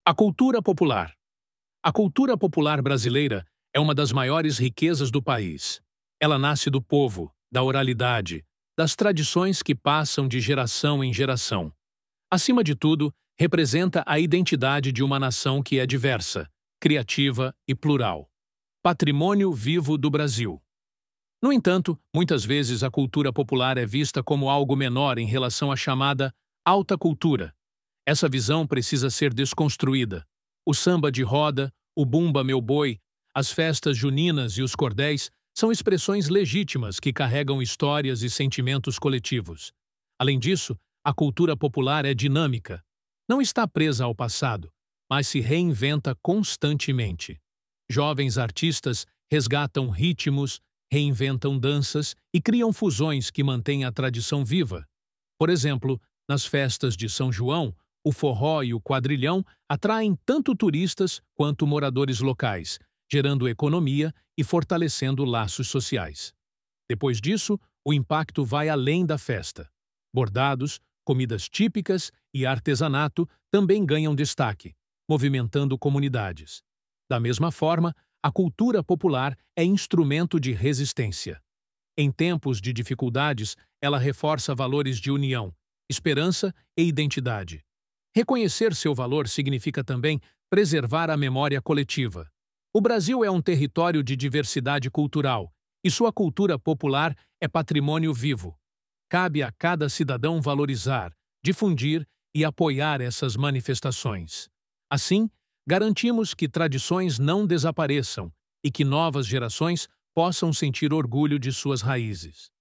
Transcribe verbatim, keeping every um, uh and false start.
A cultura popular. A cultura popular brasileira é uma das maiores riquezas do país. Ela nasce do povo, da oralidade, das tradições que passam de geração em geração. Acima de tudo, representa a identidade de uma nação que é diversa, criativa e plural. Patrimônio vivo do Brasil. No entanto, muitas vezes a cultura popular é vista como algo menor em relação à chamada alta cultura. Essa visão precisa ser desconstruída. O samba de roda, o bumba meu boi, as festas juninas e os cordéis são expressões legítimas que carregam histórias e sentimentos coletivos. Além disso, a cultura popular é dinâmica. Não está presa ao passado, mas se reinventa constantemente. Jovens artistas resgatam ritmos, reinventam danças e criam fusões que mantêm a tradição viva. Por exemplo, nas festas de São João, o forró e o quadrilhão atraem tanto turistas quanto moradores locais, gerando economia e fortalecendo laços sociais. Depois disso, o impacto vai além da festa. Bordados, comidas típicas e artesanato também ganham destaque, movimentando comunidades. Da mesma forma, a cultura popular é instrumento de resistência. Em tempos de dificuldades, ela reforça valores de união, esperança e identidade. Reconhecer seu valor significa também preservar a memória coletiva. O Brasil é um território de diversidade cultural, e sua cultura popular é patrimônio vivo. Cabe a cada cidadão valorizar, difundir e apoiar essas manifestações. Assim, garantimos que tradições não desapareçam e que novas gerações possam sentir orgulho de suas raízes.